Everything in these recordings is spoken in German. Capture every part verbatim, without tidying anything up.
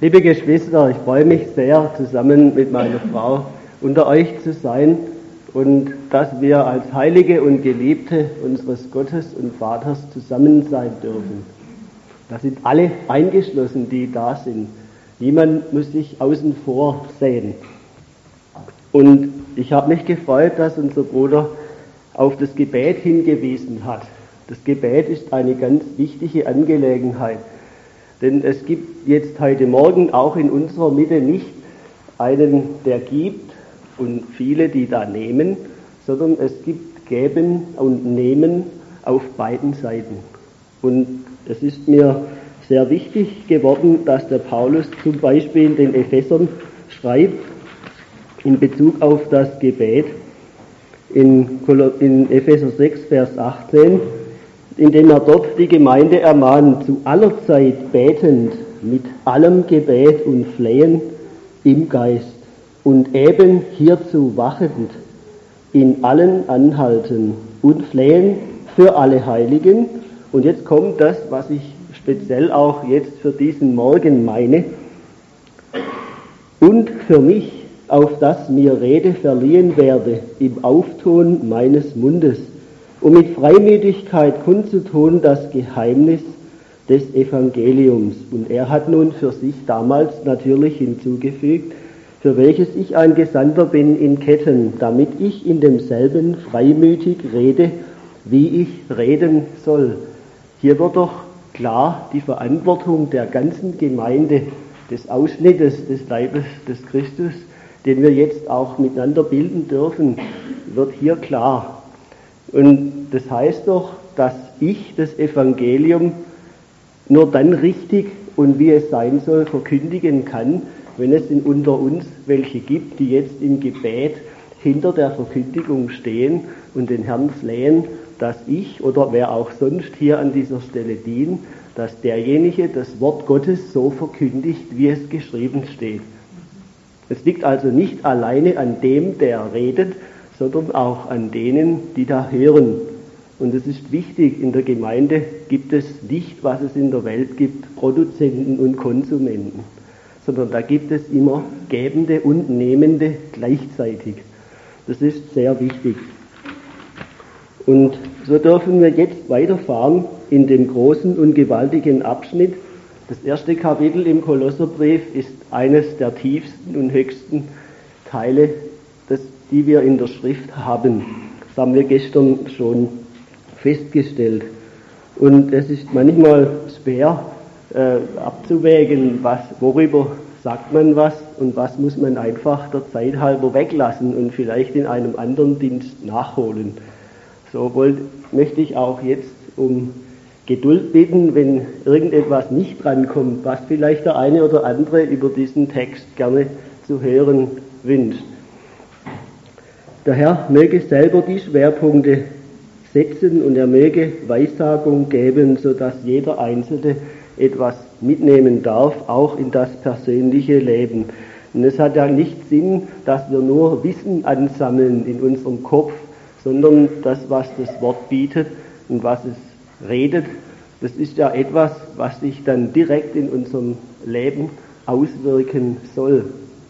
Liebe Geschwister, ich freue mich sehr, zusammen mit meiner Frau unter euch zu sein und dass wir als Heilige und Geliebte unseres Gottes und Vaters zusammen sein dürfen. Da sind alle eingeschlossen, die da sind. Niemand muss sich außen vor sehen. Und ich habe mich gefreut, dass unser Bruder auf das Gebet hingewiesen hat. Das Gebet ist eine ganz wichtige Angelegenheit. Denn es gibt jetzt heute Morgen auch in unserer Mitte nicht einen, der gibt und viele, die da nehmen, sondern es gibt Geben und Nehmen auf beiden Seiten. Und es ist mir sehr wichtig geworden, dass der Paulus zum Beispiel den Ephesern schreibt in Bezug auf das Gebet in, in Epheser sechs, Vers achtzehn, indem er dort die Gemeinde ermahnt, zu aller Zeit betend, mit allem Gebet und Flehen im Geist und eben hierzu wachend, in allen Anhalten und Flehen für alle Heiligen. Und jetzt kommt das, was ich speziell auch jetzt für diesen Morgen meine, und für mich, auf das mir Rede verliehen werde im Auftun meines Mundes, um mit Freimütigkeit kundzutun das Geheimnis des Evangeliums. Und er hat nun für sich damals natürlich hinzugefügt, für welches ich ein Gesandter bin in Ketten, damit ich in demselben freimütig rede, wie ich reden soll. Hier wird doch klar die Verantwortung der ganzen Gemeinde, des Ausschnittes des Leibes des Christus, den wir jetzt auch miteinander bilden dürfen, wird hier klar. Und das heißt doch, dass ich das Evangelium nur dann richtig und wie es sein soll verkündigen kann, wenn es in unter uns welche gibt, die jetzt im Gebet hinter der Verkündigung stehen und den Herrn flehen, dass ich oder wer auch sonst hier an dieser Stelle dient, dass derjenige das Wort Gottes so verkündigt, wie es geschrieben steht. Es liegt also nicht alleine an dem, der redet, sondern auch an denen, die da hören. Und es ist wichtig, in der Gemeinde gibt es nicht, was es in der Welt gibt, Produzenten und Konsumenten, sondern da gibt es immer Gebende und Nehmende gleichzeitig. Das ist sehr wichtig. Und so dürfen wir jetzt weiterfahren in dem großen und gewaltigen Abschnitt. Das erste Kapitel im Kolosserbrief ist eines der tiefsten und höchsten Teile, das, die wir in der Schrift haben. Das haben wir gestern schon festgestellt. Und es ist manchmal schwer äh, abzuwägen, was, worüber sagt man was und was muss man einfach der Zeit halber weglassen und vielleicht in einem anderen Dienst nachholen. So wollt, möchte ich auch jetzt um Geduld bitten, wenn irgendetwas nicht drankommt, was vielleicht der eine oder andere über diesen Text gerne zu hören wünscht. Der Herr möge selber die Schwerpunkte setzen und er möge Weissagung geben, sodass jeder Einzelne etwas mitnehmen darf, auch in das persönliche Leben. Und es hat ja nicht Sinn, dass wir nur Wissen ansammeln in unserem Kopf, sondern das, was das Wort bietet und was es redet, das ist ja etwas, was sich dann direkt in unserem Leben auswirken soll.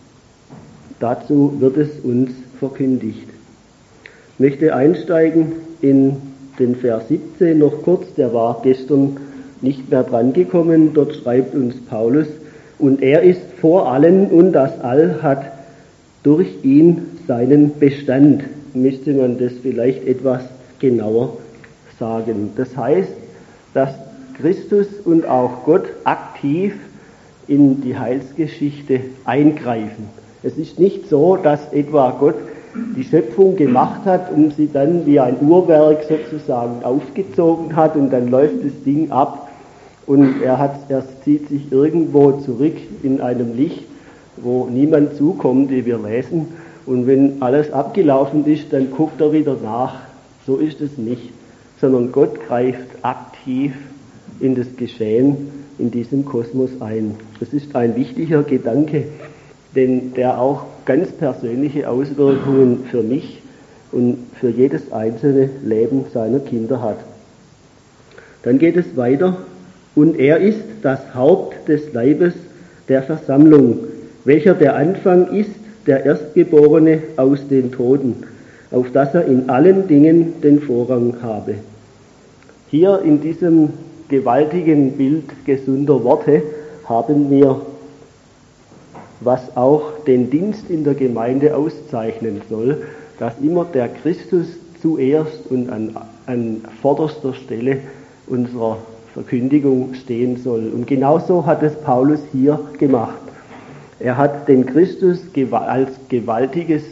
Dazu wird es uns verkündigt. Ich möchte einsteigen in den Vers siebzehn noch kurz, der war gestern nicht mehr drangekommen. Dort schreibt uns Paulus, und er ist vor allen und das All hat durch ihn seinen Bestand. Müsste man das vielleicht etwas genauer sagen. Das heißt, dass Christus und auch Gott aktiv in die Heilsgeschichte eingreifen. Es ist nicht so, dass etwa Gott die Schöpfung gemacht hat und sie dann wie ein Uhrwerk sozusagen aufgezogen hat und dann läuft das Ding ab und er, hat, er zieht sich irgendwo zurück in einem Licht, wo niemand zukommt, wie wir lesen. Und wenn alles abgelaufen ist, dann guckt er wieder nach. So ist es nicht. Sondern Gott greift aktiv in das Geschehen in diesem Kosmos ein. Das ist ein wichtiger Gedanke, denn der auch ganz persönliche Auswirkungen für mich und für jedes einzelne Leben seiner Kinder hat. Dann geht es weiter. Und er ist das Haupt des Leibes, der Versammlung, welcher der Anfang ist, der Erstgeborene aus den Toten, auf dass er in allen Dingen den Vorrang habe. Hier in diesem gewaltigen Bild gesunder Worte haben wir, was auch den Dienst in der Gemeinde auszeichnen soll, dass immer der Christus zuerst und an, an vorderster Stelle unserer Verkündigung stehen soll. Und genauso hat es Paulus hier gemacht. Er hat den Christus als gewaltiges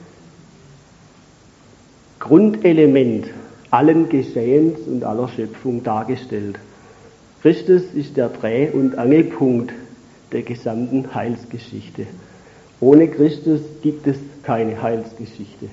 Grundelement allen Geschehens und aller Schöpfung dargestellt. Christus ist der Dreh- und Angelpunkt der gesamten Heilsgeschichte. Ohne Christus gibt es keine Heilsgeschichte.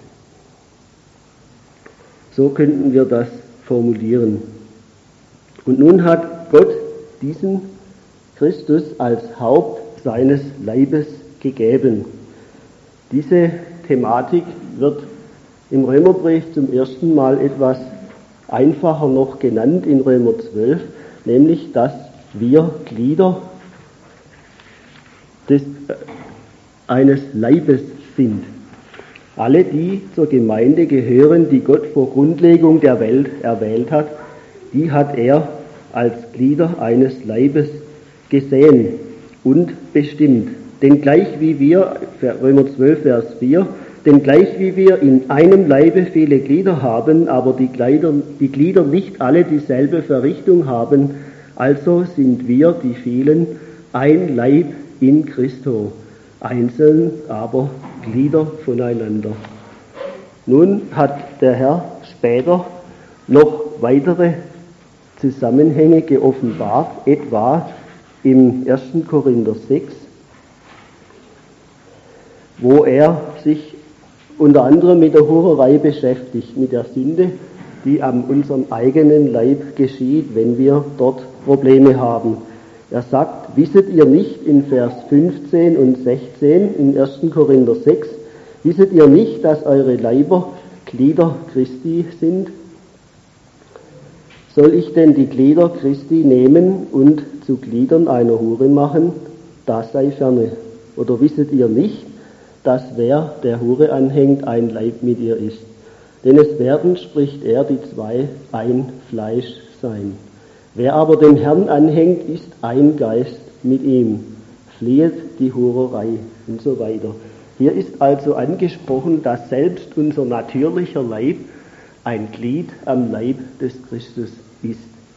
So könnten wir das formulieren. Und nun hat Gott diesen Christus als Haupt seines Leibes gegeben. Diese Thematik wird im Römerbrief zum ersten Mal etwas einfacher noch genannt in Römer zwölf, nämlich, dass wir Glieder des, äh, eines Leibes sind. Alle, die zur Gemeinde gehören, die Gott vor Grundlegung der Welt erwählt hat, die hat er als Glieder eines Leibes gesehen und bestimmt. Denn gleich wie wir, Römer zwölf, Vers vier, denn gleich wie wir in einem Leibe viele Glieder haben, aber die Glieder, die Glieder nicht alle dieselbe Verrichtung haben, also sind wir, die vielen, ein Leib in Christo, einzeln aber Glieder voneinander. Nun hat der Herr später noch weitere Zusammenhänge geoffenbart, etwa im ersten Korinther sechs, wo er sich unter anderem mit der Hurerei beschäftigt, mit der Sünde, die an unserem eigenen Leib geschieht, wenn wir dort Probleme haben. Er sagt, wisset ihr nicht in Vers fünfzehn und sechzehn in ersten Korinther sechs, wisset ihr nicht, dass eure Leiber Glieder Christi sind? Soll ich denn die Glieder Christi nehmen und zu Gliedern einer Hure machen? Das sei ferne. Oder wisset ihr nicht, dass wer der Hure anhängt, ein Leib mit ihr ist? Denn es werden, spricht er, die zwei ein Fleisch sein. Wer aber dem Herrn anhängt, ist ein Geist mit ihm. Fliehet die Hurerei und so weiter. Hier ist also angesprochen, dass selbst unser natürlicher Leib ein Glied am Leib des Christus ist.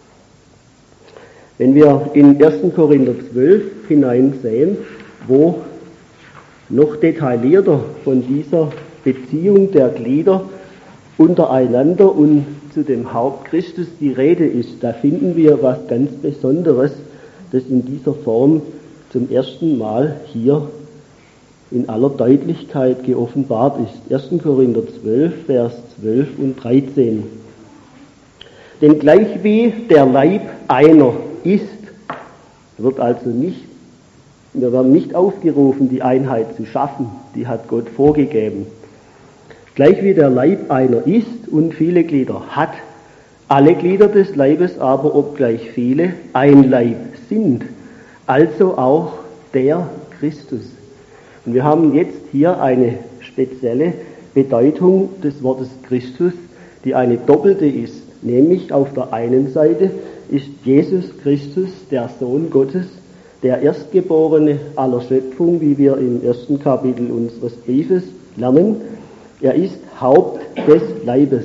Wenn wir in ersten Korinther zwölf hineinsehen, wo noch detaillierter von dieser Beziehung der Glieder untereinander und zu dem Haupt Christus die Rede ist, da finden wir was ganz Besonderes, das in dieser Form zum ersten Mal hier in aller Deutlichkeit geoffenbart ist. ersten Korinther zwölf, Vers zwölf und dreizehn. Denn gleich wie der Leib einer ist, wird also nicht, wir werden nicht aufgerufen, die Einheit zu schaffen, die hat Gott vorgegeben. Gleich wie der Leib einer ist und viele Glieder hat, alle Glieder des Leibes aber, obgleich viele, ein Leib sind, also auch der Christus. Und wir haben jetzt hier eine spezielle Bedeutung des Wortes Christus, die eine doppelte ist. Nämlich auf der einen Seite ist Jesus Christus, der Sohn Gottes, der Erstgeborene aller Schöpfung, wie wir im ersten Kapitel unseres Briefes lernen. Er ist Haupt des Leibes.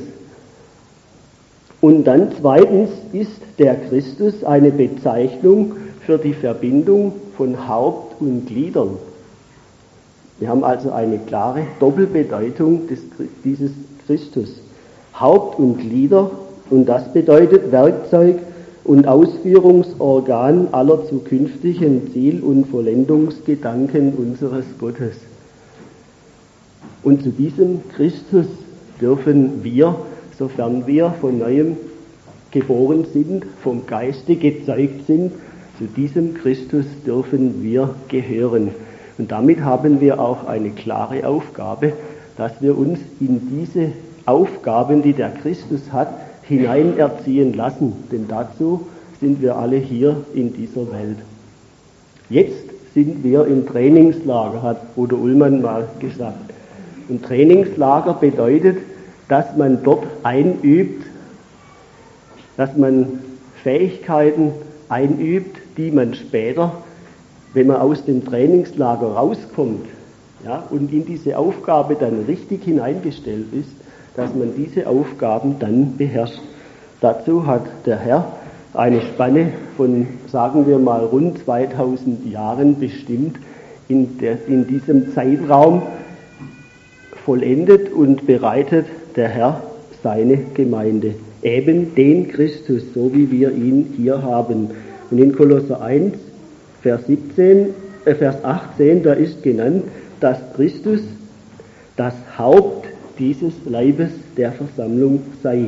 Und dann zweitens ist der Christus eine Bezeichnung für die Verbindung von Haupt und Gliedern. Wir haben also eine klare Doppelbedeutung des, dieses Christus. Haupt und Glieder, und das bedeutet Werkzeug und Ausführungsorgan aller zukünftigen Ziel- und Vollendungsgedanken unseres Gottes. Und zu diesem Christus dürfen wir, sofern wir von Neuem geboren sind, vom Geiste gezeugt sind, zu diesem Christus dürfen wir gehören. Und damit haben wir auch eine klare Aufgabe, dass wir uns in diese Aufgaben, die der Christus hat, hineinerziehen lassen. Denn dazu sind wir alle hier in dieser Welt. Jetzt sind wir im Trainingslager, hat Bruder Ullmann mal gesagt. Und Trainingslager bedeutet, dass man dort einübt, dass man Fähigkeiten einübt, die man später, wenn man aus dem Trainingslager rauskommt, ja, und in diese Aufgabe dann richtig hineingestellt ist, dass man diese Aufgaben dann beherrscht. Dazu hat der Herr eine Spanne von, sagen wir mal, rund zweitausend Jahren bestimmt, in, der, in diesem Zeitraum vollendet und bereitet der Herr seine Gemeinde. Eben den Christus, so wie wir ihn hier haben. Und in Kolosser eins, Vers siebzehn, äh Vers achtzehn, da ist genannt, dass Christus das Haupt dieses Leibes der Versammlung sei.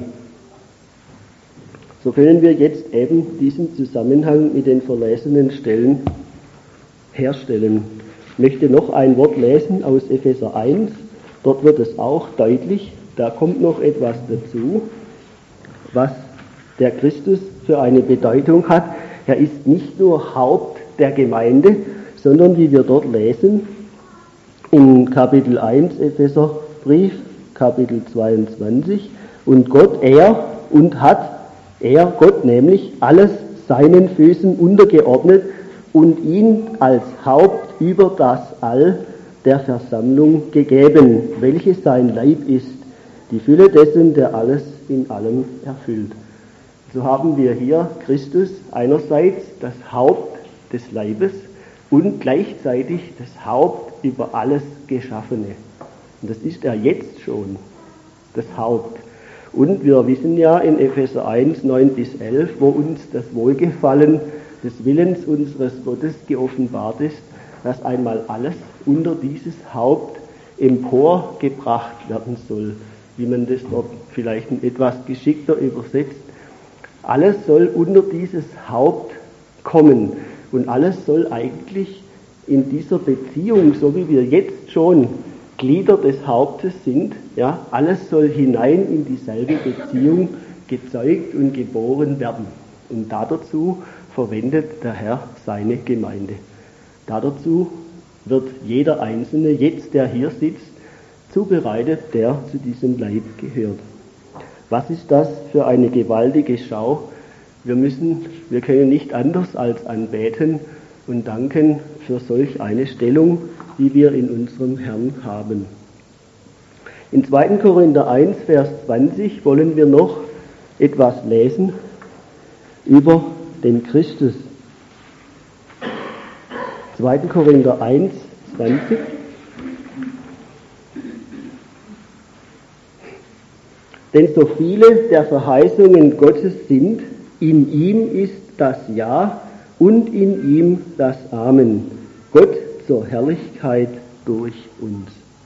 So können wir jetzt eben diesen Zusammenhang mit den verlesenen Stellen herstellen. Ich möchte noch ein Wort lesen aus Epheser eins. Dort wird es auch deutlich, da kommt noch etwas dazu, was der Christus für eine Bedeutung hat. Er ist nicht nur Haupt der Gemeinde, sondern wie wir dort lesen, in Kapitel eins Epheserbrief, Kapitel zweiundzwanzig, und Gott, er und hat, er, Gott nämlich, alles seinen Füßen untergeordnet und ihn als Haupt über das All der Versammlung gegeben, welches sein Leib ist, die Fülle dessen, der alles in allem erfüllt. So haben wir hier Christus einerseits das Haupt des Leibes und gleichzeitig das Haupt über alles Geschaffene. Und das ist er jetzt schon, das Haupt. Und wir wissen ja in Epheser eins, neun bis elf, wo uns das Wohlgefallen des Willens unseres Gottes geoffenbart ist, dass einmal alles unter dieses Haupt emporgebracht werden soll, wie man das dort vielleicht etwas geschickter übersetzt. Alles soll unter dieses Haupt kommen und alles soll eigentlich in dieser Beziehung, so wie wir jetzt schon Glieder des Hauptes sind, ja, alles soll hinein in dieselbe Beziehung gezeugt und geboren werden. Und dazu verwendet der Herr seine Gemeinde. Dazu wird jeder Einzelne, jetzt der hier sitzt, zubereitet, der zu diesem Leib gehört. Was ist das für eine gewaltige Schau? Wir müssen, wir können nicht anders als anbeten und danken für solch eine Stellung, die wir in unserem Herrn haben. In zweiten Korinther eins, Vers zwanzig wollen wir noch etwas lesen über den Christus. zweiten Korinther eins, zwanzig. Denn so viele der Verheißungen Gottes sind, in ihm ist das Ja und in ihm das Amen. Gott zur Herrlichkeit durch uns.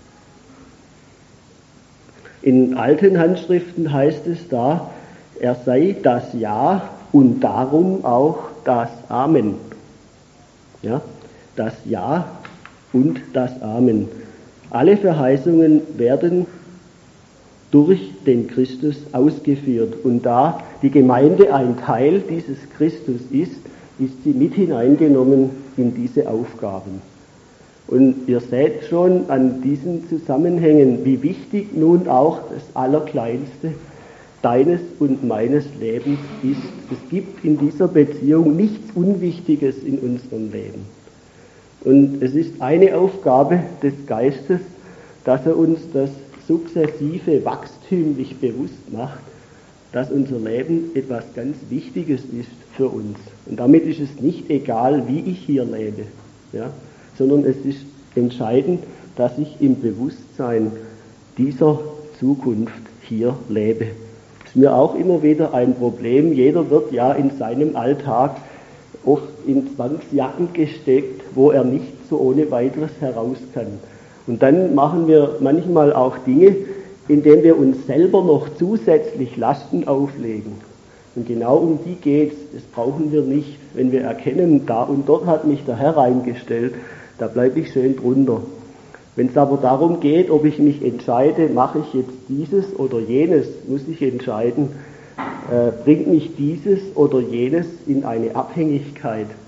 In alten Handschriften heißt es da, er sei das Ja und darum auch das Amen. Ja, das Ja und das Amen. Alle Verheißungen werden durch den Christus ausgeführt. Und da die Gemeinde ein Teil dieses Christus ist, ist sie mit hineingenommen in diese Aufgaben. Und ihr seht schon an diesen Zusammenhängen, wie wichtig nun auch das Allerkleinste deines und meines Lebens ist. Es gibt in dieser Beziehung nichts Unwichtiges in unserem Leben. Und es ist eine Aufgabe des Geistes, dass er uns das sukzessive wachstümlich bewusst macht, dass unser Leben etwas ganz Wichtiges ist für uns. Und damit ist es nicht egal, wie ich hier lebe, ja, sondern es ist entscheidend, dass ich im Bewusstsein dieser Zukunft hier lebe. Das ist mir auch immer wieder ein Problem. Jeder wird ja in seinem Alltag oft in Zwangsjacken gesteckt, wo er nicht so ohne weiteres heraus kann. Und dann machen wir manchmal auch Dinge, indem wir uns selber noch zusätzlich Lasten auflegen. Und genau um die geht's. Das brauchen wir nicht. Wenn wir erkennen, da und dort hat mich der Herr reingestellt, da bleibe ich schön drunter. Wenn es aber darum geht, ob ich mich entscheide, mache ich jetzt dieses oder jenes, muss ich entscheiden, äh, bringt mich dieses oder jenes in eine Abhängigkeit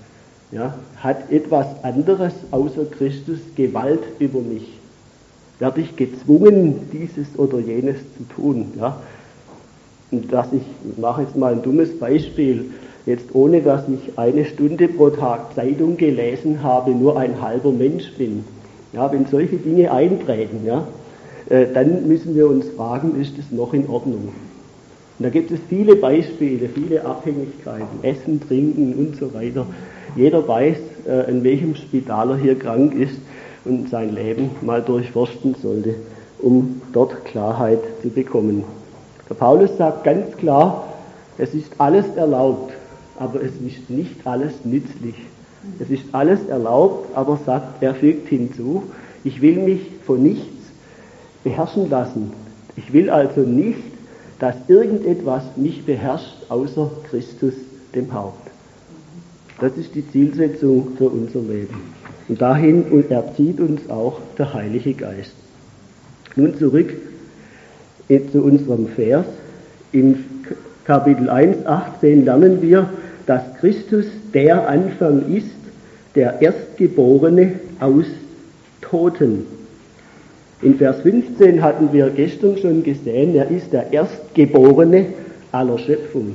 ja, hat etwas anderes außer Christus Gewalt über mich? Werde ich gezwungen, dieses oder jenes zu tun? Ja? Und dass ich, ich mache jetzt mal ein dummes Beispiel, jetzt ohne dass ich eine Stunde pro Tag Zeitung gelesen habe, nur ein halber Mensch bin. Ja, wenn solche Dinge eintreten, ja, äh, dann müssen wir uns fragen, ist das noch in Ordnung? Und da gibt es viele Beispiele, viele Abhängigkeiten, Essen, Trinken und so weiter. Jeder weiß, äh, in welchem Spital er hier krank ist und sein Leben mal durchforsten sollte, um dort Klarheit zu bekommen. Der Paulus sagt ganz klar, es ist alles erlaubt, aber es ist nicht alles nützlich. Es ist alles erlaubt, aber sagt, er fügt hinzu, ich will mich von nichts beherrschen lassen. Ich will also nicht, dass irgendetwas mich beherrscht, außer Christus, dem Haupt. Das ist die Zielsetzung für unser Leben. Und dahin erzieht uns auch der Heilige Geist. Nun zurück zu unserem Vers. Im Kapitel eins, achtzehn lernen wir, dass Christus der Anfang ist, der Erstgeborene aus Toten. In Vers fünfzehn hatten wir gestern schon gesehen, er ist der Erstgeborene aller Schöpfung.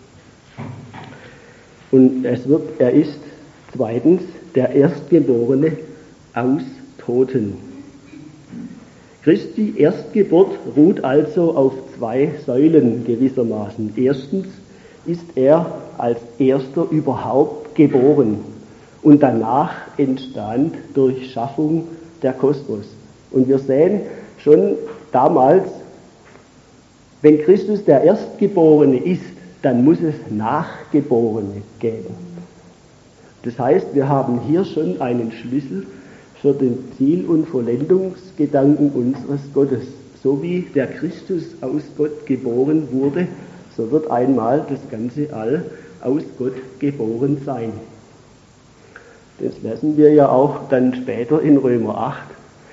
Und es wird, er ist zweitens der Erstgeborene aus Toten. Christi Erstgeburt ruht also auf zwei Säulen gewissermaßen. Erstens ist er als Erster überhaupt geboren und danach entstand durch Schaffung der Kosmos. Und wir sehen schon damals, wenn Christus der Erstgeborene ist, dann muss es Nachgeborene geben. Das heißt, wir haben hier schon einen Schlüssel für den Ziel- und Vollendungsgedanken unseres Gottes. So wie der Christus aus Gott geboren wurde, so wird einmal das ganze All aus Gott geboren sein. Das lesen wir ja auch dann später in Römer acht,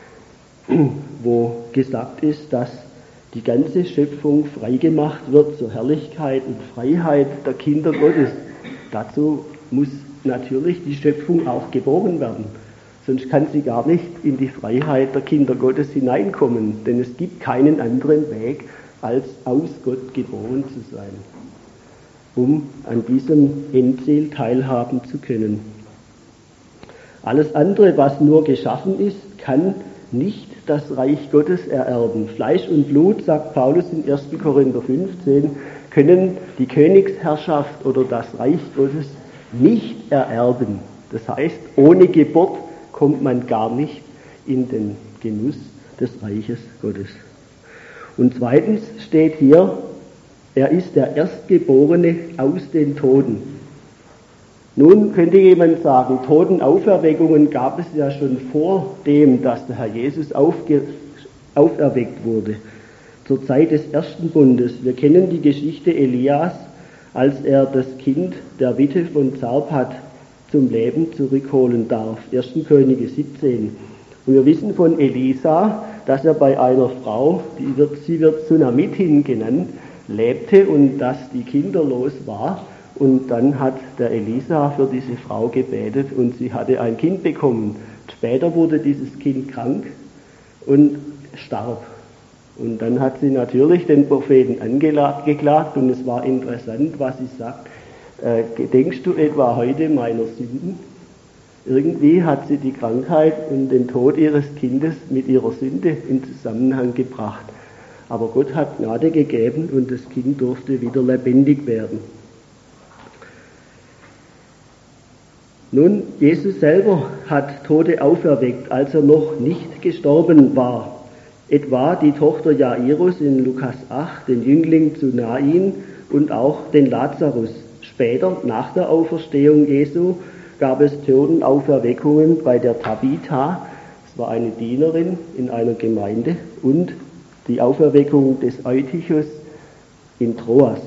wo gesagt ist, dass die ganze Schöpfung freigemacht wird zur Herrlichkeit und Freiheit der Kinder Gottes. Dazu muss natürlich die Schöpfung auch geboren werden. Sonst kann sie gar nicht in die Freiheit der Kinder Gottes hineinkommen. Denn es gibt keinen anderen Weg, als aus Gott geboren zu sein, um an diesem Endziel teilhaben zu können. Alles andere, was nur geschaffen ist, kann nicht das Reich Gottes ererben. Fleisch und Blut, sagt Paulus in ersten Korinther fünfzehn, können die Königsherrschaft oder das Reich Gottes nicht ererben. Das heißt, ohne Geburt kommt man gar nicht in den Genuss des Reiches Gottes. Und zweitens steht hier, er ist der Erstgeborene aus den Toten. Nun könnte jemand sagen, Totenauferweckungen gab es ja schon vor dem, dass der Herr Jesus aufge, auferweckt wurde, zur Zeit des ersten Bundes. Wir kennen die Geschichte Elias, als er das Kind der Witwe von Zarpat zum Leben zurückholen darf. ersten Könige siebzehn. Und wir wissen von Elisa, dass er bei einer Frau, die wird, sie wird Sunamitin genannt, lebte und dass die kinderlos war. Und dann hat der Elisa für diese Frau gebetet und sie hatte ein Kind bekommen. Später wurde dieses Kind krank und starb. Und dann hat sie natürlich den Propheten angeklagt und es war interessant, was sie sagt. Äh, gedenkst du etwa heute meiner Sünden? Irgendwie hat sie die Krankheit und den Tod ihres Kindes mit ihrer Sünde in Zusammenhang gebracht. Aber Gott hat Gnade gegeben und das Kind durfte wieder lebendig werden. Nun, Jesus selber hat Tote auferweckt, als er noch nicht gestorben war. Etwa die Tochter Jairus in Lukas acht, den Jüngling zu Nain und auch den Lazarus. Später, nach der Auferstehung Jesu, gab es Totenauferweckungen bei der Tabitha, das war eine Dienerin in einer Gemeinde, und die Auferweckung des Eutychus in Troas.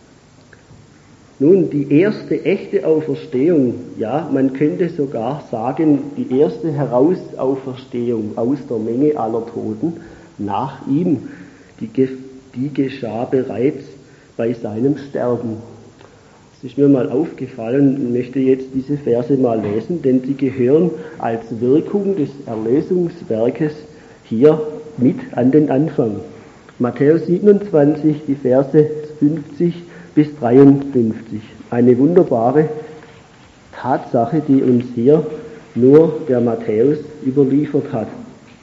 Nun, die erste echte Auferstehung, ja, man könnte sogar sagen, die erste Herausauferstehung aus der Menge aller Toten nach ihm, die, die geschah bereits bei seinem Sterben. Es ist mir mal aufgefallen und möchte jetzt diese Verse mal lesen, denn sie gehören als Wirkung des Erlösungswerkes hier mit an den Anfang. Matthäus siebenundzwanzig, die Verse fünfzig bis dreiundfünfzig. Eine wunderbare Tatsache, die uns hier nur der Matthäus überliefert hat.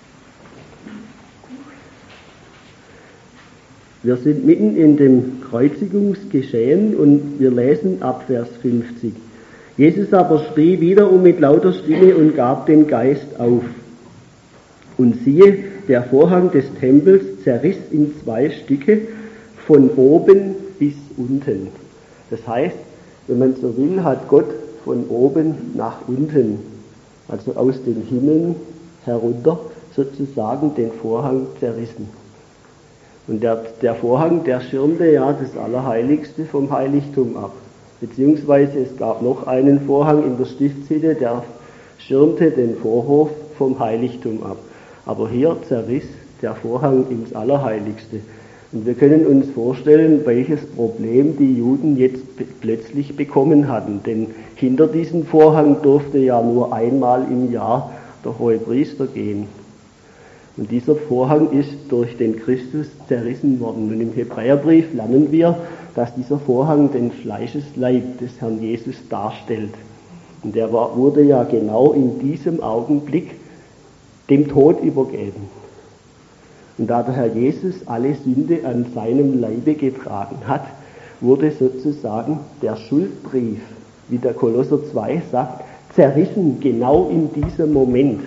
Wir sind mitten in dem Kreuzigungsgeschehen und wir lesen ab Vers fünfzig. Jesus aber schrie wiederum mit lauter Stimme und gab den Geist auf. Und siehe, der Vorhang des Tempels zerriss in zwei Stücke von oben bis unten. Das heißt, wenn man so will, hat Gott von oben nach unten, also aus den Himmeln herunter, sozusagen den Vorhang zerrissen. Und der, der Vorhang, der schirmte ja das Allerheiligste vom Heiligtum ab. Beziehungsweise es gab noch einen Vorhang in der Stiftshütte, der schirmte den Vorhof vom Heiligtum ab. Aber hier zerriss der Vorhang ins Allerheiligste. Und wir können uns vorstellen, welches Problem die Juden jetzt plötzlich bekommen hatten. Denn hinter diesen Vorhang durfte ja nur einmal im Jahr der Hohepriester gehen. Und dieser Vorhang ist durch den Christus zerrissen worden. Und im Hebräerbrief lernen wir, dass dieser Vorhang den Fleischesleib des Herrn Jesus darstellt. Und der war, wurde ja genau in diesem Augenblick dem Tod übergeben. Und da der Herr Jesus alle Sünde an seinem Leibe getragen hat, wurde sozusagen der Schuldbrief, wie der Kolosser zwei sagt, zerrissen genau in diesem Moment.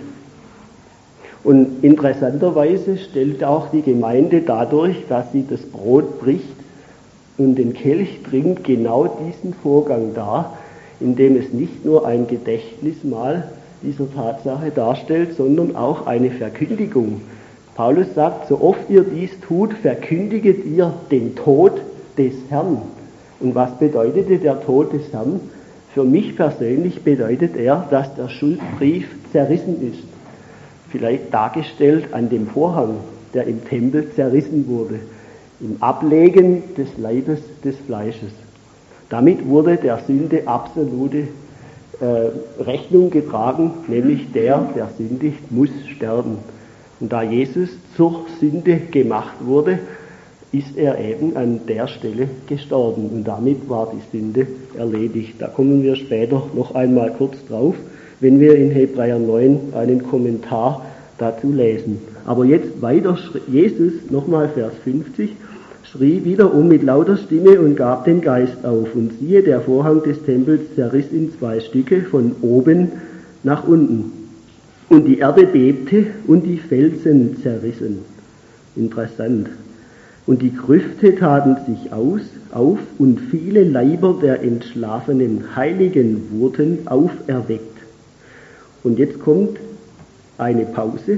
Und interessanterweise stellt auch die Gemeinde dadurch, dass sie das Brot bricht und den Kelch trinkt, genau diesen Vorgang dar, indem es nicht nur ein Gedächtnismal dieser Tatsache darstellt, sondern auch eine Verkündigung. Paulus sagt, so oft ihr dies tut, verkündiget ihr den Tod des Herrn. Und was bedeutete der Tod des Herrn? Für mich persönlich bedeutet er, dass der Schuldbrief zerrissen ist. Vielleicht dargestellt an dem Vorhang, der im Tempel zerrissen wurde, im Ablegen des Leibes des Fleisches. Damit wurde der Sünde absolute äh, Rechnung getragen, nämlich der, der sündigt, muss sterben. Und da Jesus zur Sünde gemacht wurde, ist er eben an der Stelle gestorben. Und damit war die Sünde erledigt. Da kommen wir später noch einmal kurz drauf, wenn wir in Hebräer neun einen Kommentar dazu lesen. Aber jetzt weiter, Jesus, nochmal Vers fünfzig, schrie wiederum mit lauter Stimme und gab den Geist auf. Und siehe, der Vorhang des Tempels zerriss in zwei Stücke von oben nach unten. Und die Erde bebte und die Felsen zerrissen. Interessant. Und die Grüfte taten sich aus, auf und viele Leiber der entschlafenen Heiligen wurden auferweckt. Und jetzt kommt eine Pause.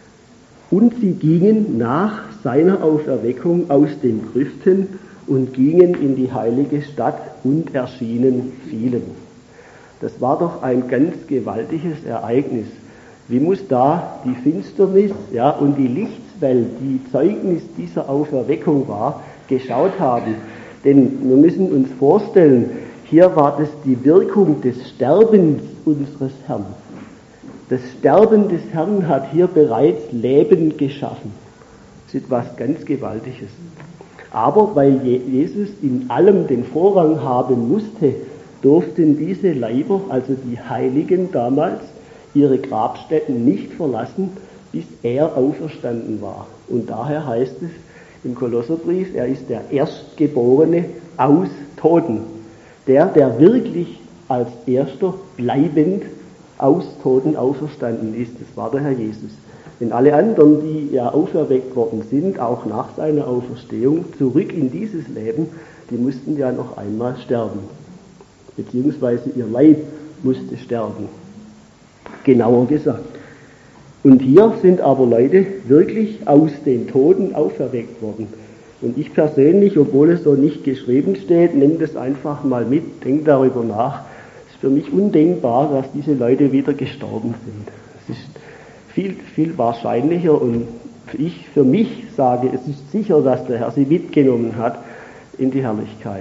Und sie gingen nach seiner Auferweckung aus den Grüften und gingen in die heilige Stadt und erschienen vielen. Das war doch ein ganz gewaltiges Ereignis. Wie muss da die Finsternis, ja, und die Lichtwelt, die Zeugnis dieser Auferweckung war, geschaut haben? Denn wir müssen uns vorstellen, hier war das die Wirkung des Sterbens unseres Herrn. Das Sterben des Herrn hat hier bereits Leben geschaffen. Das ist etwas ganz Gewaltiges. Aber weil Jesus in allem den Vorrang haben musste, durften diese Leiber, also die Heiligen damals, ihre Grabstätten nicht verlassen, bis er auferstanden war. Und daher heißt es im Kolosserbrief, er ist der Erstgeborene aus Toten. Der, der wirklich als Erster bleibend aus Toten auferstanden ist. Das war der Herr Jesus. Denn alle anderen, die ja auferweckt worden sind, auch nach seiner Auferstehung, zurück in dieses Leben, die mussten ja noch einmal sterben. Beziehungsweise ihr Leib musste sterben. Genauer gesagt. Und hier sind aber Leute wirklich aus den Toten auferweckt worden. Und ich persönlich, obwohl es so nicht geschrieben steht, nehme das einfach mal mit, denke darüber nach. Es ist für mich undenkbar, dass diese Leute wieder gestorben sind. Es ist viel, viel wahrscheinlicher und ich für mich sage, es ist sicher, dass der Herr sie mitgenommen hat in die Herrlichkeit.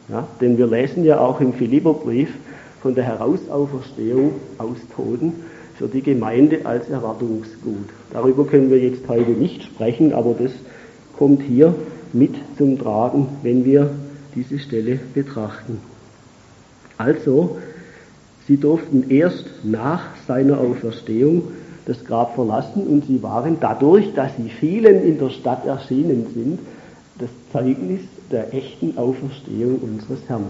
Ja, denn wir lesen ja auch im Philipperbrief von der Herausauferstehung aus Toten für die Gemeinde als Erwartungsgut. Darüber können wir jetzt heute nicht sprechen, aber das kommt hier mit zum Tragen, wenn wir diese Stelle betrachten. Also, sie durften erst nach seiner Auferstehung das Grab verlassen und sie waren dadurch, dass sie vielen in der Stadt erschienen sind, das Zeugnis der echten Auferstehung unseres Herrn.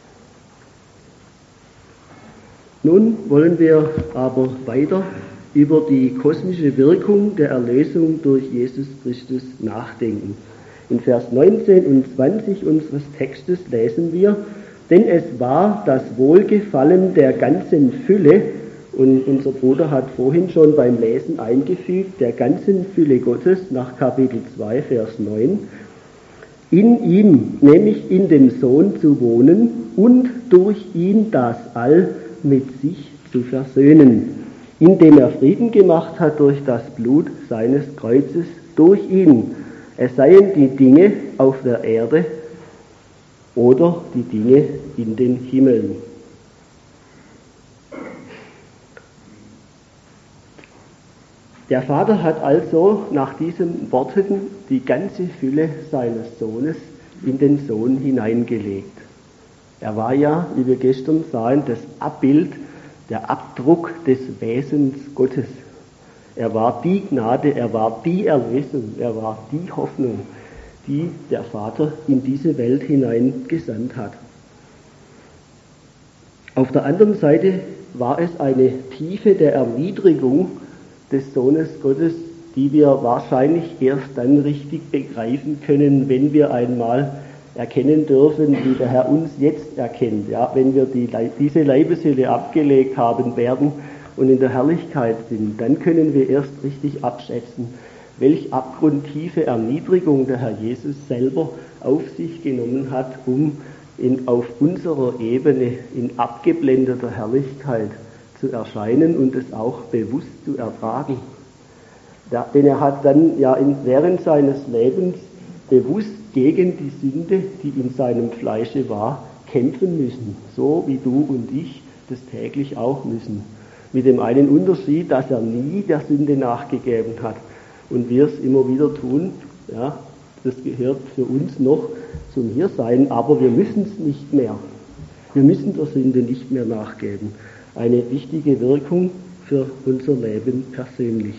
Nun wollen wir aber weiter über die kosmische Wirkung der Erlösung durch Jesus Christus nachdenken. In Vers neunzehn und zwanzig unseres Textes lesen wir: Denn es war das Wohlgefallen der ganzen Fülle, und unser Bruder hat vorhin schon beim Lesen eingefügt, der ganzen Fülle Gottes nach Kapitel zwei, Vers neun, in ihm, nämlich in dem Sohn zu wohnen und durch ihn das All mit sich zu versöhnen, indem er Frieden gemacht hat durch das Blut seines Kreuzes, durch ihn. Es seien die Dinge auf der Erde oder die Dinge in den Himmeln. Der Vater hat also nach diesen Worten die ganze Fülle seines Sohnes in den Sohn hineingelegt. Er war ja, wie wir gestern sahen, das Abbild, der Abdruck des Wesens Gottes. Er war die Gnade, er war die Erlösung, er war die Hoffnung, die der Vater in diese Welt hineingesandt hat. Auf der anderen Seite war es eine Tiefe der Erniedrigung des Sohnes Gottes, die wir wahrscheinlich erst dann richtig begreifen können, wenn wir einmal erkennen dürfen, wie der Herr uns jetzt erkennt. Ja, wenn wir die, diese Leibeshülle abgelegt haben werden und in der Herrlichkeit sind, dann können wir erst richtig abschätzen, welch abgrundtiefe Erniedrigung der Herr Jesus selber auf sich genommen hat, um in, auf unserer Ebene in abgeblendeter Herrlichkeit zu erscheinen und es auch bewusst zu ertragen. Ja, denn er hat dann ja in, während seines Lebens bewusst gegen die Sünde, die in seinem Fleische war, kämpfen müssen, so wie du und ich das täglich auch müssen. Mit dem einen Unterschied, dass er nie der Sünde nachgegeben hat und wir es immer wieder tun. Ja, das gehört für uns noch zum Hiersein, aber wir müssen es nicht mehr. Wir müssen der Sünde nicht mehr nachgeben. Eine wichtige Wirkung für unser Leben persönlich.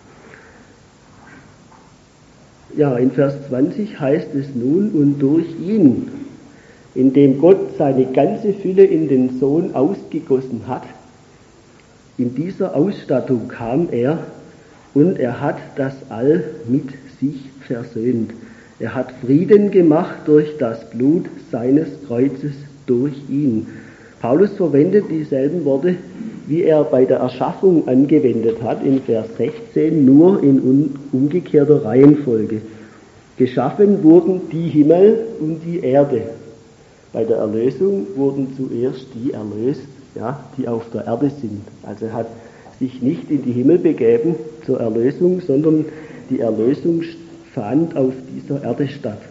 Ja, in Vers zwanzig heißt es nun, und durch ihn, indem Gott seine ganze Fülle in den Sohn ausgegossen hat, in dieser Ausstattung kam er und er hat das All mit sich versöhnt. Er hat Frieden gemacht durch das Blut seines Kreuzes, durch ihn. Paulus verwendet dieselben Worte, wie er bei der Erschaffung angewendet hat, in Vers sechzehn, nur in umgekehrter Reihenfolge. Geschaffen wurden die Himmel und die Erde. Bei der Erlösung wurden zuerst die erlöst, ja, die auf der Erde sind. Also er hat sich nicht in die Himmel begeben zur Erlösung, sondern die Erlösung fand auf dieser Erde statt.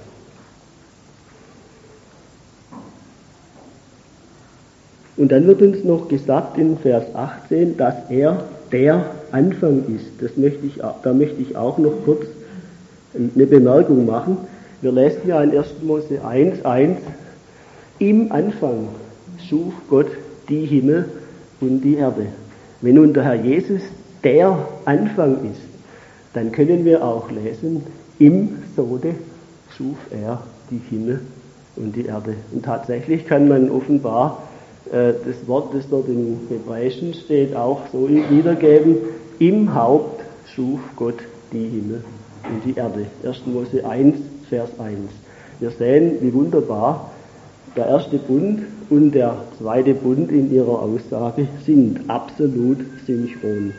Und dann wird uns noch gesagt in Vers achtzehn, dass er der Anfang ist. Das möchte ich, da möchte ich auch noch kurz eine Bemerkung machen. Wir lesen ja in erster Mose eins, eins, im Anfang schuf Gott die Himmel und die Erde. Wenn nun der Herr Jesus der Anfang ist, dann können wir auch lesen, im Sode schuf er die Himmel und die Erde. Und tatsächlich kann man offenbar das Wort, das dort im Hebräischen steht, auch so wiedergeben: Im Haupt schuf Gott die Himmel und die Erde. erster Mose eins, Vers eins. Wir sehen, wie wunderbar der erste Bund und der zweite Bund in ihrer Aussage sind absolut synchron.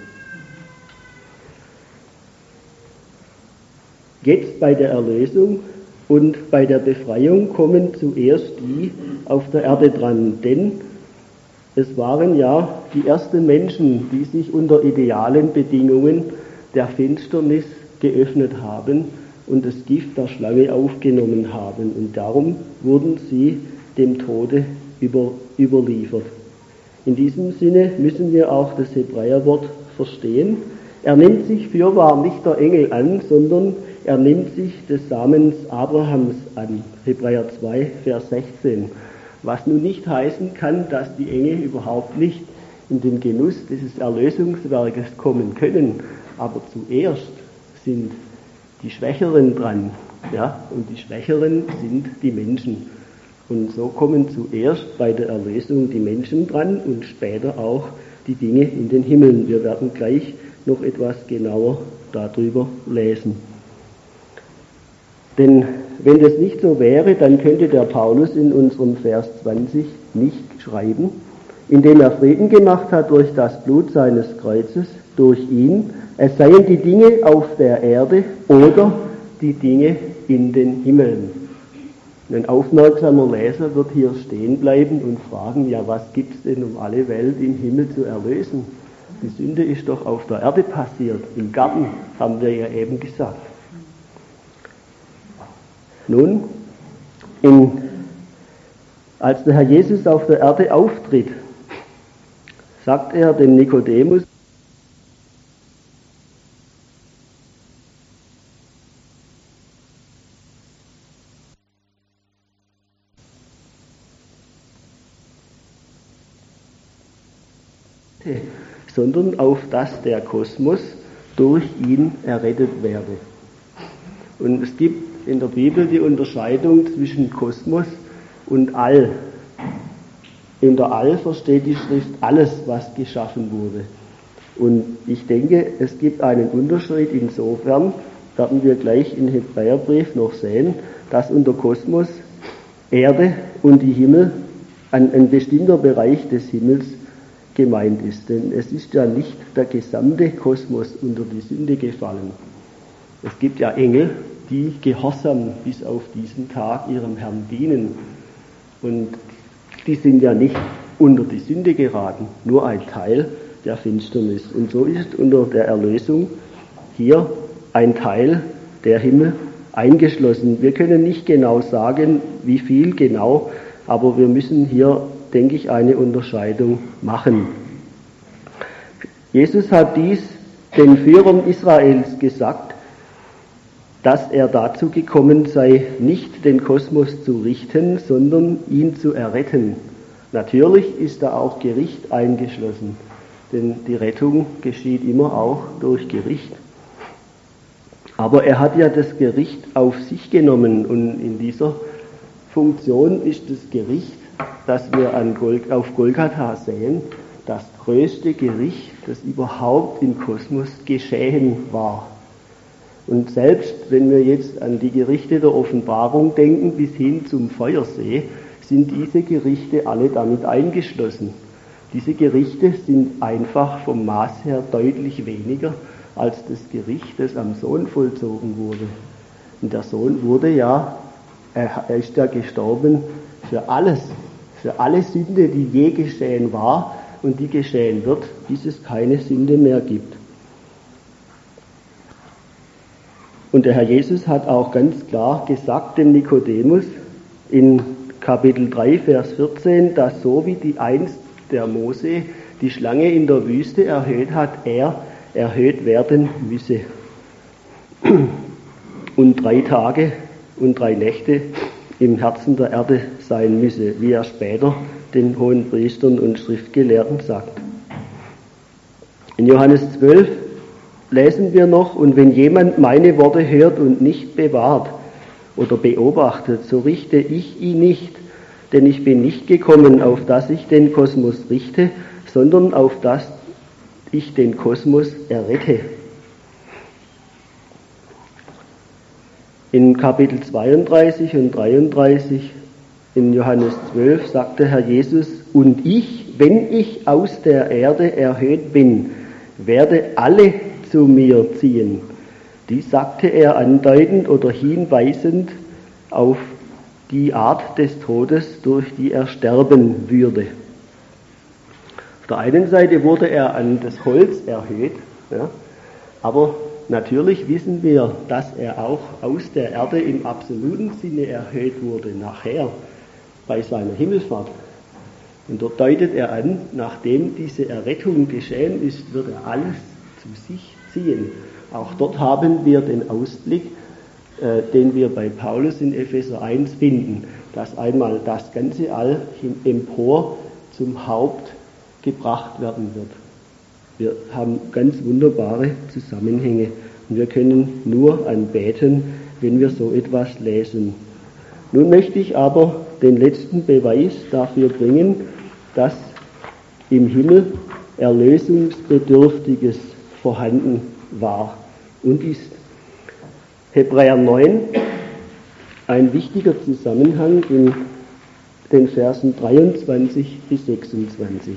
Jetzt bei der Erlösung und bei der Befreiung kommen zuerst die auf der Erde dran, denn es waren ja die ersten Menschen, die sich unter idealen Bedingungen der Finsternis geöffnet haben und das Gift der Schlange aufgenommen haben. Und darum wurden sie dem Tode über, überliefert. In diesem Sinne müssen wir auch das Hebräerwort verstehen. Er nimmt sich fürwahr nicht der Engel an, sondern er nimmt sich des Samens Abrahams an. Hebräer zwei, Vers sechzehn. Was nun nicht heißen kann, dass die Engel überhaupt nicht in den Genuss dieses Erlösungswerkes kommen können. Aber zuerst sind die Schwächeren dran. Ja, und die Schwächeren sind die Menschen. Und so kommen zuerst bei der Erlösung die Menschen dran und später auch die Dinge in den Himmeln. Wir werden gleich noch etwas genauer darüber lesen. Denn wenn das nicht so wäre, dann könnte der Paulus in unserem Vers zwanzig nicht schreiben, indem er Frieden gemacht hat durch das Blut seines Kreuzes, durch ihn, es seien die Dinge auf der Erde oder die Dinge in den Himmeln. Ein aufmerksamer Leser wird hier stehen bleiben und fragen, ja, was gibt es denn, um alle Welt im Himmel zu erlösen? Die Sünde ist doch auf der Erde passiert, im Garten, haben wir ja eben gesagt. Nun, in, als der Herr Jesus auf der Erde auftritt, sagt er dem Nikodemus, sondern auf dass der Kosmos durch ihn errettet werde. Und es gibt in der Bibel die Unterscheidung zwischen Kosmos und All. In der All versteht die Schrift alles, was geschaffen wurde. Und ich denke, es gibt einen Unterschied insofern, werden wir gleich im Hebräerbrief noch sehen, dass unter Kosmos Erde und die Himmel ein, ein bestimmter Bereich des Himmels gemeint ist. Denn es ist ja nicht der gesamte Kosmos unter die Sünde gefallen. Es gibt ja Engel, die gehorsam bis auf diesen Tag ihrem Herrn dienen. Und die sind ja nicht unter die Sünde geraten, nur ein Teil der Finsternis. Und so ist unter der Erlösung hier ein Teil der Himmel eingeschlossen. Wir können nicht genau sagen, wie viel genau, aber wir müssen hier, denke ich, eine Unterscheidung machen. Jesus hat dies den Führern Israels gesagt, dass er dazu gekommen sei, nicht den Kosmos zu richten, sondern ihn zu erretten. Natürlich ist da auch Gericht eingeschlossen, denn die Rettung geschieht immer auch durch Gericht. Aber er hat ja das Gericht auf sich genommen und in dieser Funktion ist das Gericht, das wir an Gol- auf Golgatha sehen, das größte Gericht, das überhaupt im Kosmos geschehen war. Und selbst wenn wir jetzt an die Gerichte der Offenbarung denken, bis hin zum Feuersee, sind diese Gerichte alle damit eingeschlossen. Diese Gerichte sind einfach vom Maß her deutlich weniger als das Gericht, das am Sohn vollzogen wurde. Und der Sohn wurde ja, er ist ja gestorben für alles, für alle Sünde, die je geschehen war und die geschehen wird, bis es keine Sünde mehr gibt. Und der Herr Jesus hat auch ganz klar gesagt dem Nikodemus in Kapitel drei, Vers vierzehn, dass so wie die einst der Mose die Schlange in der Wüste erhöht hat, er erhöht werden müsse. Und drei Tage und drei Nächte im Herzen der Erde sein müsse, wie er später den hohen Priestern und Schriftgelehrten sagt. In Johannes zwölf lesen wir noch, und wenn jemand meine Worte hört und nicht bewahrt oder beobachtet, so richte ich ihn nicht, denn ich bin nicht gekommen, auf dass ich den Kosmos richte, sondern auf dass ich den Kosmos errette. In Kapitel zweiunddreißig und dreiunddreißig in Johannes zwölf sagt der Herr Jesus, und ich, wenn ich aus der Erde erhöht bin, werde alle zu mir ziehen. Dies sagte er andeutend oder hinweisend auf die Art des Todes, durch die er sterben würde. Auf der einen Seite wurde er an das Holz erhöht, ja, aber natürlich wissen wir, dass er auch aus der Erde im absoluten Sinne erhöht wurde nachher. bei seiner Himmelfahrt. Und dort deutet er an, nachdem diese Errettung geschehen ist, wird er alles zu sich ziehen. Auch dort haben wir den Ausblick, äh, den wir bei Paulus in Epheser eins finden, dass einmal das ganze All empor zum Haupt gebracht werden wird. Wir haben ganz wunderbare Zusammenhänge und wir können nur anbeten, wenn wir so etwas lesen. Nun möchte ich aber den letzten Beweis dafür bringen, dass im Himmel Erlösungsbedürftiges vorhanden war und ist. Hebräer neun, ein wichtiger Zusammenhang in den Versen dreiundzwanzig bis sechsundzwanzig.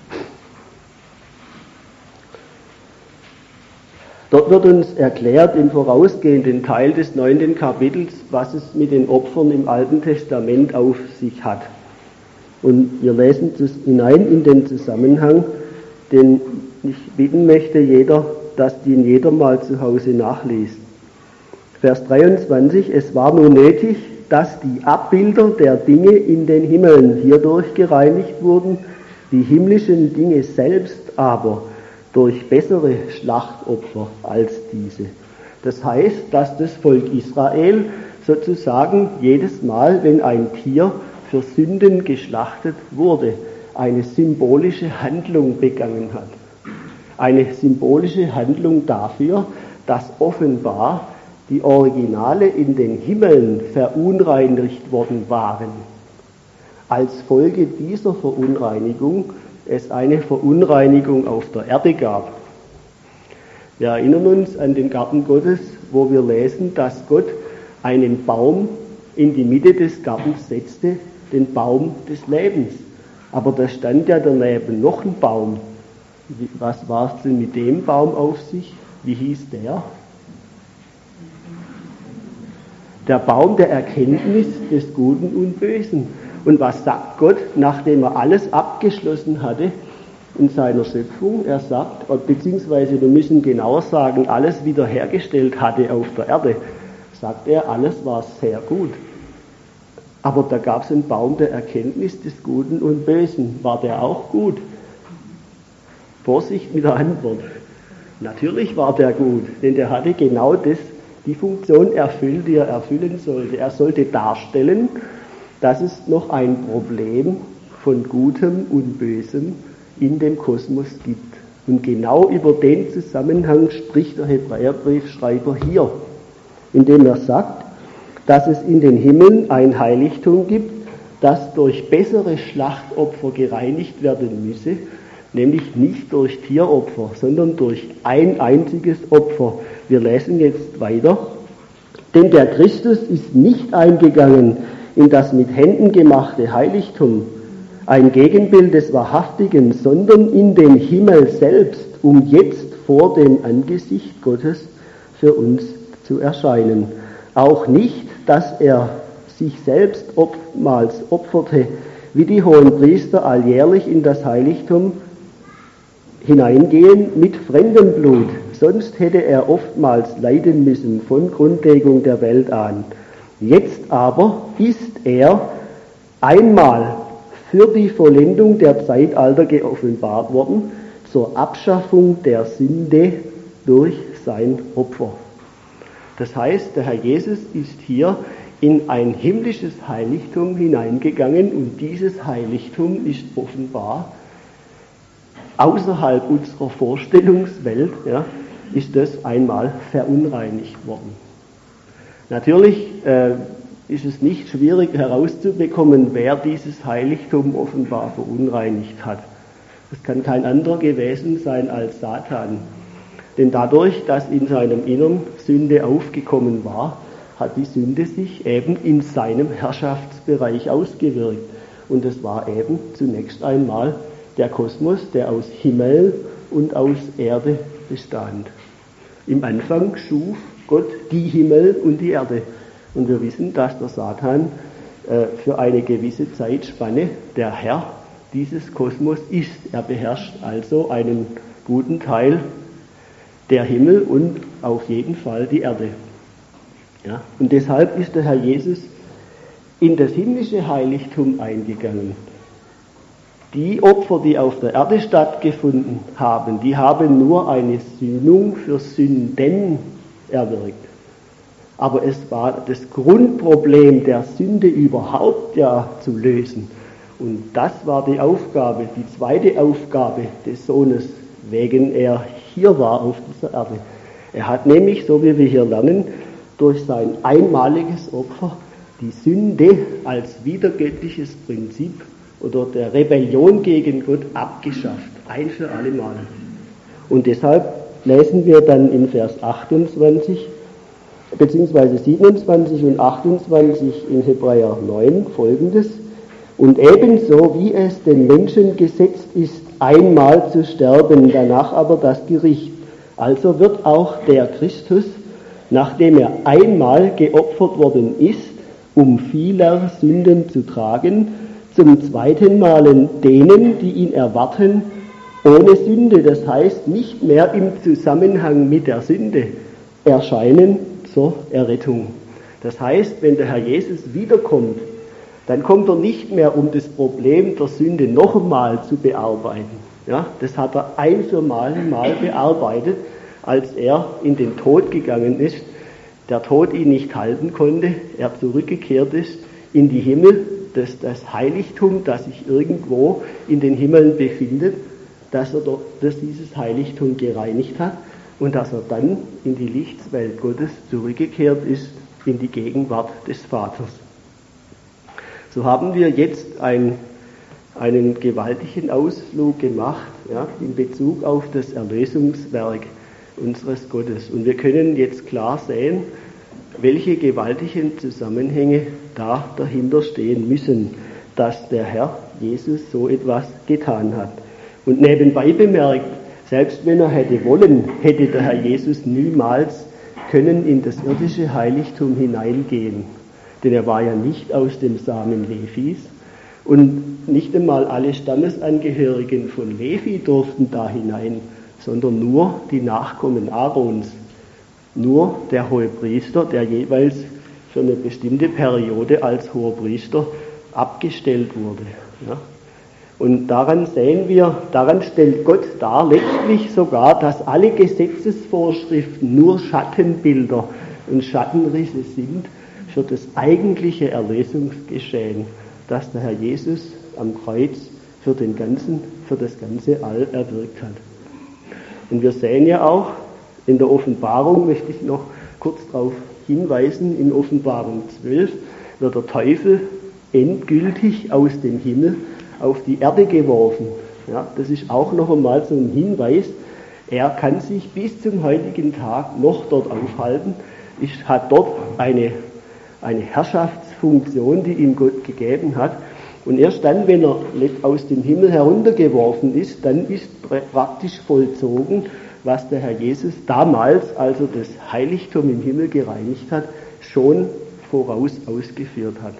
Dort wird uns erklärt im vorausgehenden Teil des neunten Kapitels, was es mit den Opfern im Alten Testament auf sich hat. Und wir lesen hinein in den Zusammenhang, den ich bitten möchte, jeder, dass den jeder mal zu Hause nachliest. Vers dreiundzwanzig, es war nun nötig, dass die Abbilder der Dinge in den Himmeln hierdurch gereinigt wurden, die himmlischen Dinge selbst aber durch bessere Schlachtopfer als diese. Das heißt, dass das Volk Israel sozusagen jedes Mal, wenn ein Tier für Sünden geschlachtet wurde, eine symbolische Handlung begangen hat. Eine symbolische Handlung dafür, dass offenbar die Originale in den Himmeln verunreinigt worden waren. Als Folge dieser Verunreinigung es eine Verunreinigung auf der Erde gab. Wir erinnern uns an den Garten Gottes, wo wir lesen, dass Gott einen Baum in die Mitte des Gartens setzte, den Baum des Lebens. Aber da stand ja daneben noch ein Baum. Was war es denn mit dem Baum auf sich? Wie hieß der? Der Baum der Erkenntnis des Guten und Bösen. Und was sagt Gott, nachdem er alles abgeschlossen hatte in seiner Schöpfung? Er sagt, beziehungsweise wir müssen genauer sagen, alles wiederhergestellt hatte auf der Erde, sagt er, alles war sehr gut. Aber da gab es einen Baum der Erkenntnis des Guten und Bösen. War der auch gut? Vorsicht mit der Antwort. Natürlich war der gut, denn der hatte genau das, die Funktion erfüllt, die er erfüllen sollte. Er sollte darstellen, dass es noch ein Problem von Gutem und Bösem in dem Kosmos gibt. Und genau über den Zusammenhang spricht der Hebräerbriefschreiber hier, indem er sagt, dass es in den Himmeln ein Heiligtum gibt, das durch bessere Schlachtopfer gereinigt werden müsse, nämlich nicht durch Tieropfer, sondern durch ein einziges Opfer. Wir lesen jetzt weiter. Denn der Christus ist nicht eingegangen in das mit Händen gemachte Heiligtum, ein Gegenbild des Wahrhaftigen, sondern in den Himmel selbst, um jetzt vor dem Angesicht Gottes für uns zu erscheinen. Auch nicht, dass er sich selbst oftmals opferte, wie die Hohenpriester alljährlich in das Heiligtum hineingehen mit fremdem Blut, sonst hätte er oftmals leiden müssen von Grundlegung der Welt an. Jetzt aber ist er einmal für die Vollendung der Zeitalter geoffenbart worden, zur Abschaffung der Sünde durch sein Opfer. Das heißt, der Herr Jesus ist hier in ein himmlisches Heiligtum hineingegangen und dieses Heiligtum ist offenbar außerhalb unserer Vorstellungswelt, ja, ist das einmal verunreinigt worden. Natürlich äh, ist es nicht schwierig herauszubekommen, wer dieses Heiligtum offenbar verunreinigt hat. Es kann kein anderer gewesen sein als Satan. Denn dadurch, dass in seinem Innern Sünde aufgekommen war, hat die Sünde sich eben in seinem Herrschaftsbereich ausgewirkt. Und es war eben zunächst einmal der Kosmos, der aus Himmel und aus Erde bestand. Im Anfang schuf Gott die Himmel und die Erde. Und wir wissen, dass der Satan äh, für eine gewisse Zeitspanne der Herr dieses Kosmos ist. Er beherrscht also einen guten Teil der Himmel und auf jeden Fall die Erde. Ja? Und deshalb ist der Herr Jesus in das himmlische Heiligtum eingegangen. Die Opfer, die auf der Erde stattgefunden haben, die haben nur eine Sühnung für Sünden erwirkt. Aber es war das Grundproblem der Sünde überhaupt ja zu lösen. Und das war die Aufgabe, die zweite Aufgabe des Sohnes, wegen er hier war auf dieser Erde. Er hat nämlich, so wie wir hier lernen, durch sein einmaliges Opfer die Sünde als wiedergöttliches Prinzip oder der Rebellion gegen Gott abgeschafft, ein für alle Mal. Und deshalb lesen wir dann in Vers achtundzwanzig, beziehungsweise siebenundzwanzig und achtundzwanzig in Hebräer neun folgendes: Und ebenso wie es den Menschen gesetzt ist, einmal zu sterben, danach aber das Gericht. Also wird auch der Christus, nachdem er einmal geopfert worden ist, um vieler Sünden zu tragen, zum zweiten Malen denen, die ihn erwarten, ohne Sünde, das heißt nicht mehr im Zusammenhang mit der Sünde, erscheinen zur Errettung. Das heißt, wenn der Herr Jesus wiederkommt, dann kommt er nicht mehr, um das Problem der Sünde noch einmal zu bearbeiten. Ja, das hat er ein für Mal, mal bearbeitet, als er in den Tod gegangen ist, der Tod ihn nicht halten konnte, er zurückgekehrt ist in die Himmel, das, das Heiligtum, das sich irgendwo in den Himmeln befindet, dass er dort, dass dieses Heiligtum gereinigt hat und dass er dann in die Lichtswelt Gottes zurückgekehrt ist, in die Gegenwart des Vaters. So haben wir jetzt ein, einen gewaltigen Ausflug gemacht, ja, in Bezug auf das Erlösungswerk unseres Gottes. Und wir können jetzt klar sehen, welche gewaltigen Zusammenhänge da dahinter stehen müssen, dass der Herr Jesus so etwas getan hat. Und nebenbei bemerkt, selbst wenn er hätte wollen, hätte der Herr Jesus niemals können in das irdische Heiligtum hineingehen. Denn er war ja nicht aus dem Samen Levis und nicht einmal alle Stammesangehörigen von Levi durften da hinein, sondern nur die Nachkommen Aarons, nur der Hohepriester, der jeweils für eine bestimmte Periode als Hohepriester abgestellt wurde. Ja. Und daran sehen wir, daran stellt Gott dar, letztlich sogar, dass alle Gesetzesvorschriften nur Schattenbilder und Schattenrisse sind für das eigentliche Erlösungsgeschehen, das der Herr Jesus am Kreuz für den ganzen, für das ganze All erwirkt hat. Und wir sehen ja auch in der Offenbarung, möchte ich noch kurz darauf hinweisen, in Offenbarung zwölf wird der Teufel endgültig aus dem Himmel auf die Erde geworfen. Ja, das ist auch noch einmal so ein Hinweis, er kann sich bis zum heutigen Tag noch dort aufhalten, ist, hat dort eine, eine Herrschaftsfunktion, die ihm Gott gegeben hat. Und erst dann, wenn er aus dem Himmel heruntergeworfen ist, dann ist praktisch vollzogen, was der Herr Jesus damals, als er das Heiligtum im Himmel gereinigt hat, schon voraus ausgeführt hat.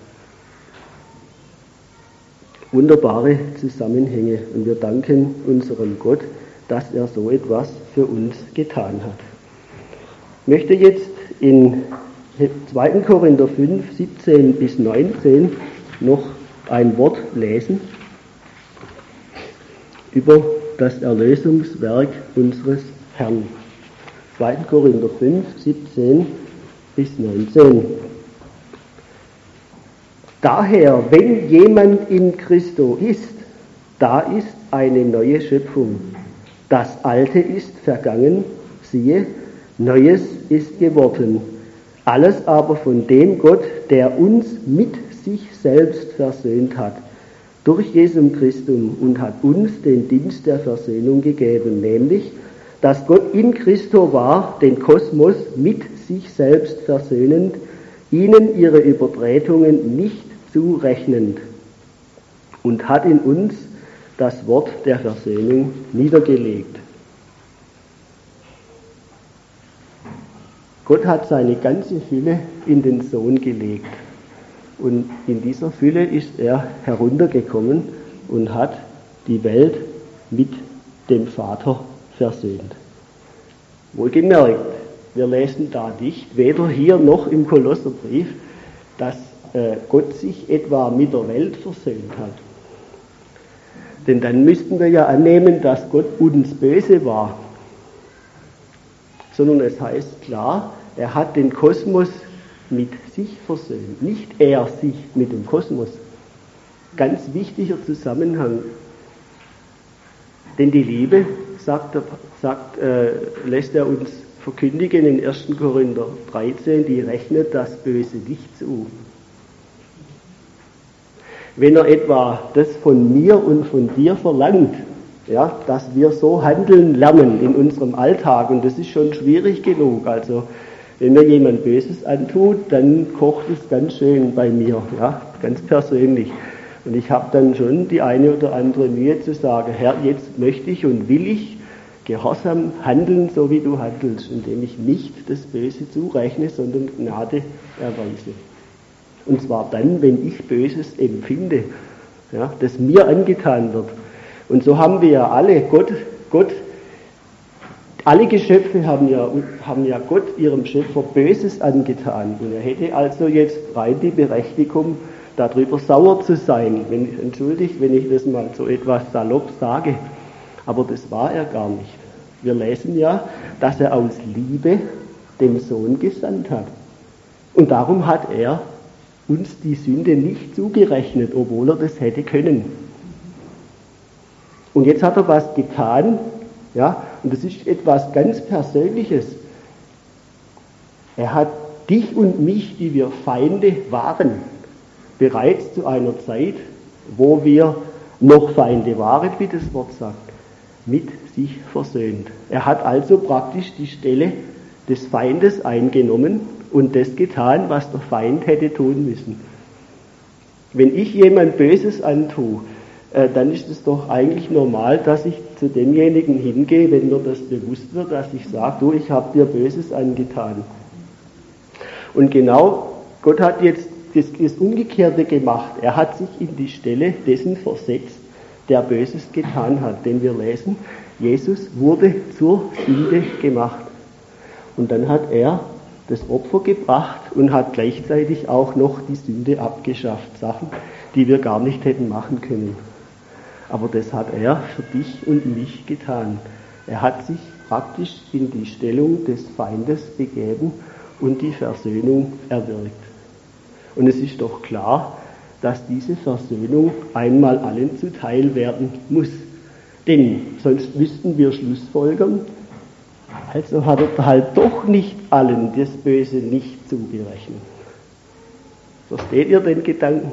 Wunderbare Zusammenhänge und wir danken unserem Gott, dass er so etwas für uns getan hat. Ich möchte jetzt in zweiten Korinther fünf, siebzehn bis neunzehn noch ein Wort lesen über das Erlösungswerk unseres Herrn. zweiten Korinther fünf, siebzehn bis neunzehn. Daher, wenn jemand in Christo ist, da ist eine neue Schöpfung. Das Alte ist vergangen, siehe, Neues ist geworden. Alles aber von dem Gott, der uns mit sich selbst versöhnt hat, durch Jesum Christum und hat uns den Dienst der Versöhnung gegeben, nämlich, dass Gott in Christo war, den Kosmos mit sich selbst versöhnend, ihnen ihre Übertretungen nicht zurechnend und hat in uns das Wort der Versöhnung niedergelegt. Gott hat seine ganze Fülle in den Sohn gelegt und in dieser Fülle ist er heruntergekommen und hat die Welt mit dem Vater versöhnt. Wohlgemerkt, wir lesen da nicht, weder hier noch im Kolosserbrief, dass äh, Gott sich etwa mit der Welt versöhnt hat. Denn dann müssten wir ja annehmen, dass Gott uns böse war. Sondern es heißt klar, er hat den Kosmos mit sich versöhnt, nicht er sich mit dem Kosmos. Ganz wichtiger Zusammenhang. Denn die Liebe, sagt er, sagt, äh, lässt er uns verkündigen in ersten Korinther dreizehn, die rechnet das Böse nicht zu. Wenn er etwa das von mir und von dir verlangt, ja, dass wir so handeln lernen in unserem Alltag, und das ist schon schwierig genug, also wenn mir jemand Böses antut, dann kocht es ganz schön bei mir, ja, ganz persönlich. Und ich habe dann schon die eine oder andere Mühe zu sagen, Herr, jetzt möchte ich und will ich gehorsam handeln, so wie du handelst, indem ich nicht das Böse zurechne, sondern Gnade erweise. Und zwar dann, wenn ich Böses empfinde, ja, das mir angetan wird. Und so haben wir ja alle, Gott, Gott, alle Geschöpfe haben ja, haben ja Gott, ihrem Schöpfer, Böses angetan. Und er hätte also jetzt rein die Berechtigung, darüber sauer zu sein. Wenn, entschuldigt, wenn ich das mal so etwas salopp sage. Aber das war er gar nicht. Wir lesen ja, dass er aus Liebe den Sohn gesandt hat. Und darum hat er uns die Sünde nicht zugerechnet, obwohl er das hätte können. Und jetzt hat er was getan, ja, und das ist etwas ganz Persönliches. Er hat dich und mich, die wir Feinde waren, bereits zu einer Zeit, wo wir noch Feinde waren, wie das Wort sagt, mit sich versöhnt. Er hat also praktisch die Stelle des Feindes eingenommen und das getan, was der Feind hätte tun müssen. Wenn ich jemand Böses antue, äh, dann ist es doch eigentlich normal, dass ich zu demjenigen hingehe, wenn mir das bewusst wird, dass ich sage, du, ich habe dir Böses angetan. Und genau, Gott hat jetzt das, das Umgekehrte gemacht. Er hat sich in die Stelle dessen versetzt, der Böses getan hat. Denn wir lesen, Jesus wurde zur Sünde gemacht. Und dann hat er das Opfer gebracht und hat gleichzeitig auch noch die Sünde abgeschafft. Sachen, die wir gar nicht hätten machen können. Aber das hat er für dich und mich getan. Er hat sich praktisch in die Stellung des Feindes begeben und die Versöhnung erwirkt. Und es ist doch klar, dass diese Versöhnung einmal allen zuteil werden muss. Denn sonst müssten wir schlussfolgern, also hat er halt doch nicht allen das Böse nicht zugerechnet. Versteht ihr den Gedanken?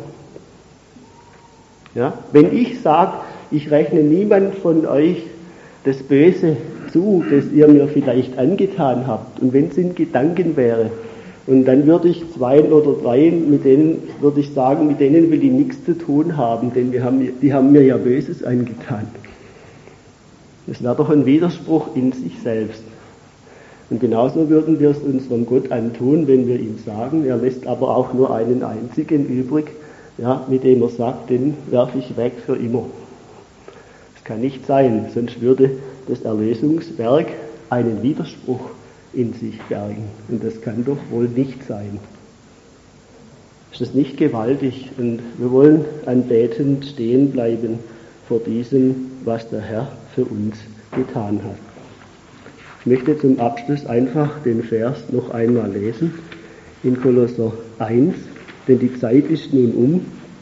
Ja? Wenn ich sage, ich rechne niemand von euch das Böse zu, das ihr mir vielleicht angetan habt, und wenn es in Gedanken wäre, und dann würde ich zwei oder drei, mit denen würde ich sagen, mit denen will ich nichts zu tun haben, denn die haben, die haben mir ja Böses angetan. Das wäre doch ein Widerspruch in sich selbst. Und genauso würden wir es unserem Gott antun, wenn wir ihm sagen, er lässt aber auch nur einen einzigen übrig, ja, mit dem er sagt, den werfe ich weg für immer. Das kann nicht sein, sonst würde das Erlösungswerk einen Widerspruch in sich bergen. Und das kann doch wohl nicht sein. Ist das nicht gewaltig? Und wir wollen anbetend stehen bleiben vor diesem, was der Herr für uns getan hat. Ich möchte zum Abschluss einfach den Vers noch einmal lesen, in Kolosser eins, denn die Zeit ist nun um.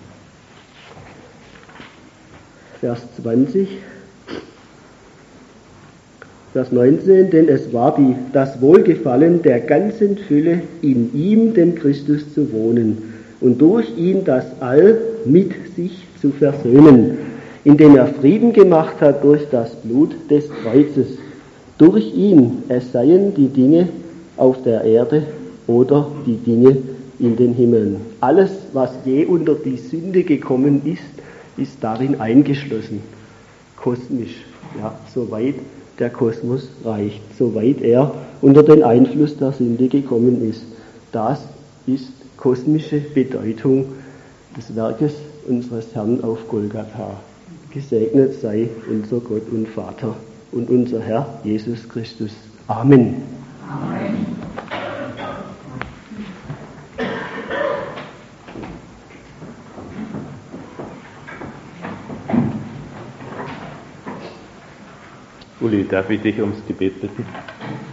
Vers zwanzig, Vers neunzehn, denn es war die, das Wohlgefallen der ganzen Fülle in ihm, dem Christus, zu wohnen und durch ihn das All mit sich zu versöhnen, indem er Frieden gemacht hat durch das Blut des Kreuzes. Durch ihn, es seien die Dinge auf der Erde oder die Dinge in den Himmeln. Alles, was je unter die Sünde gekommen ist, ist darin eingeschlossen. Kosmisch, ja, soweit der Kosmos reicht, soweit er unter den Einfluss der Sünde gekommen ist. Das ist kosmische Bedeutung des Werkes unseres Herrn auf Golgatha. Gesegnet sei unser Gott und Vater und unser Herr Jesus Christus. Amen. Amen. Uli, darf ich dich ums Gebet bitten?